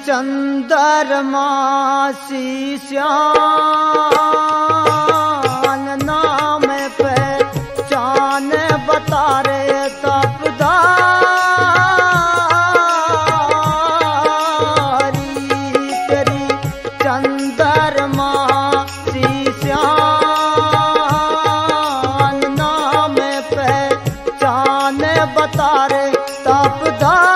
चंद्रमा शीशान नाम पे चान बता रे तपदारी तेरी चंद्रमा शीशान नाम पे चान बता रे तपदारी।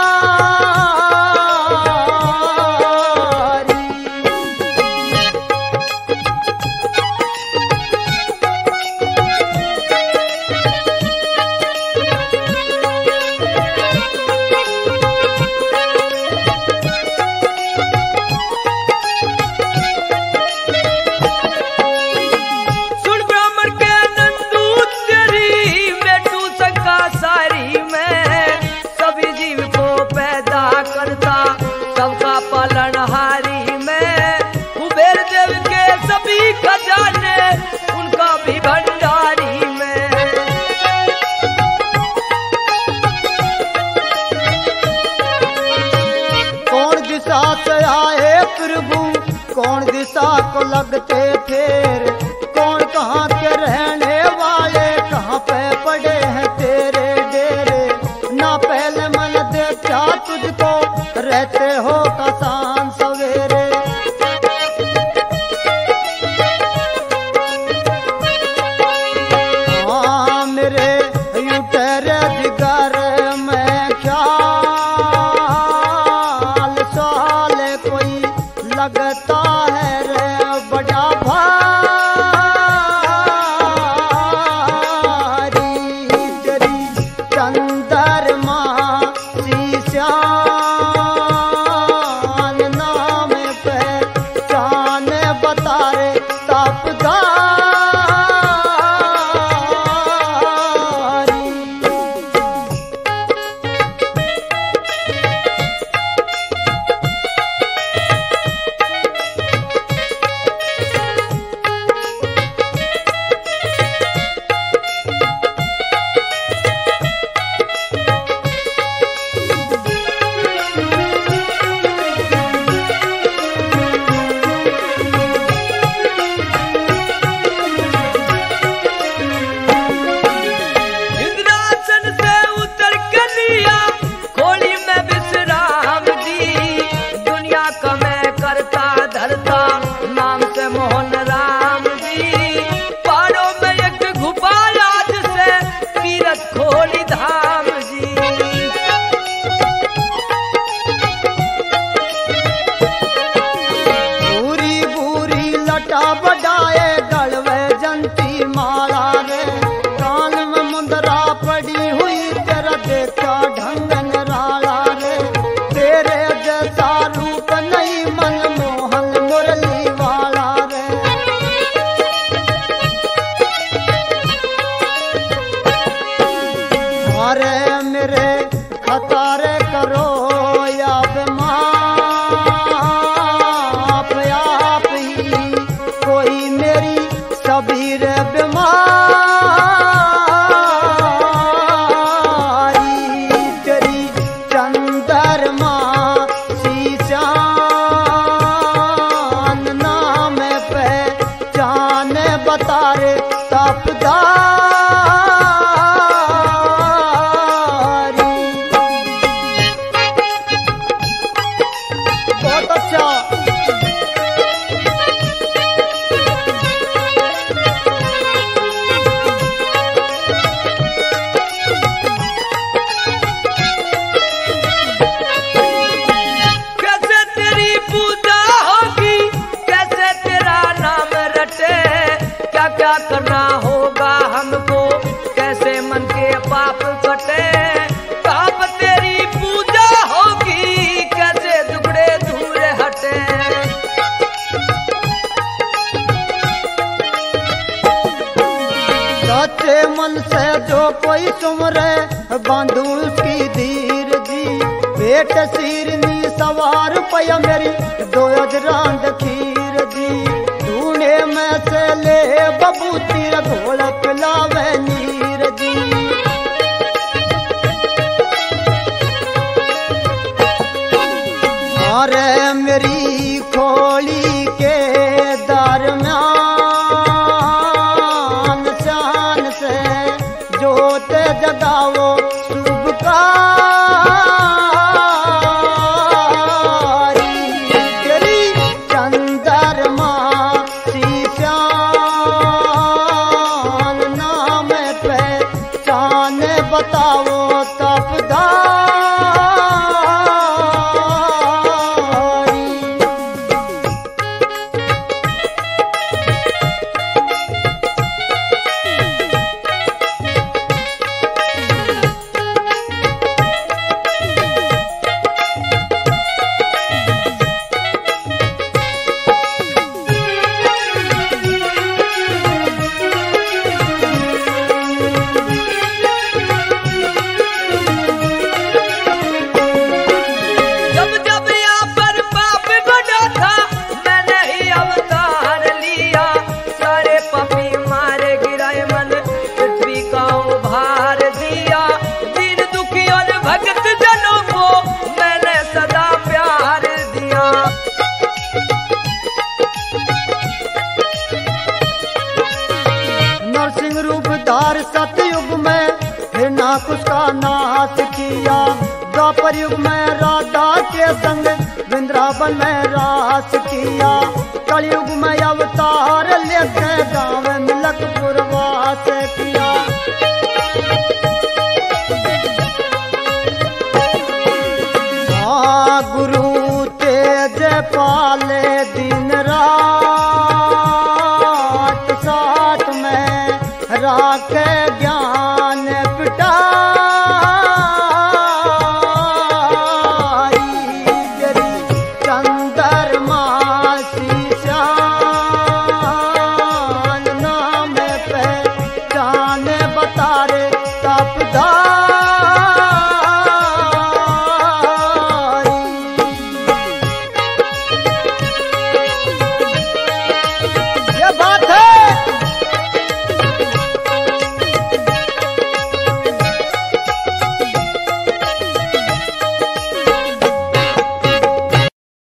सबका पालनहारी में कुबेर देव के सभी खजाने उनका भी भंडारी में। कौन दिशा से आए प्रभु कौन दिशा को लगते फेर कौन कहाँ के रहने वाले कहाँ पे पड़े हैं तेरे डेरे ना पहले मन देखा तुझको रहते हो कसान सवेरे। हाँ मेरे यूटर जिगर में ख्याल साल कोई लगता है रे बड़ा भारी तेरी चंद्रमा शीशान नाम पे चान बता रे तपदारी। मोहन राम जी पारों में एक घुपाया जिसे तीरथ खोली धाम जी। पूरी पूरी लटा बढ़ाए गलवे जंती माला रे कान में मुंदरा पड़ी हुई तेरा देखा ढंगन राला रे तेरे जैसा रूप नहीं मनमोहन मुरली वाला रे। अरे मेरे खतारे करो या माप आप ही कोई मेरी सभी रे बीमारी तेरी चंद्रमा शीशान नाम पे चान बता रे तपदारी। बहुत अच्छा कैसे तेरी पूजा होगी कैसे तेरा नाम रटे क्या क्या करना होगा हमको कैसे मन के पाप कटे पाप तेरी पूजा होगी कैसे दुगड़े दूर हटे। सच्चे मन से जो कोई सुमरे बांधू उसकी धीर जी पेट सीरनी सवार पया मेरी दो अजरांद खीर जी ढूंढे में से ले बबू तीर घोल पिलावे नीर जी। अरे अवतार सतयुग में हिरण्याकुश का नाश किया। द्वापर युग में राधा के संग वृंदावन में रास किया। कलयुग में अवतार लेके गाँव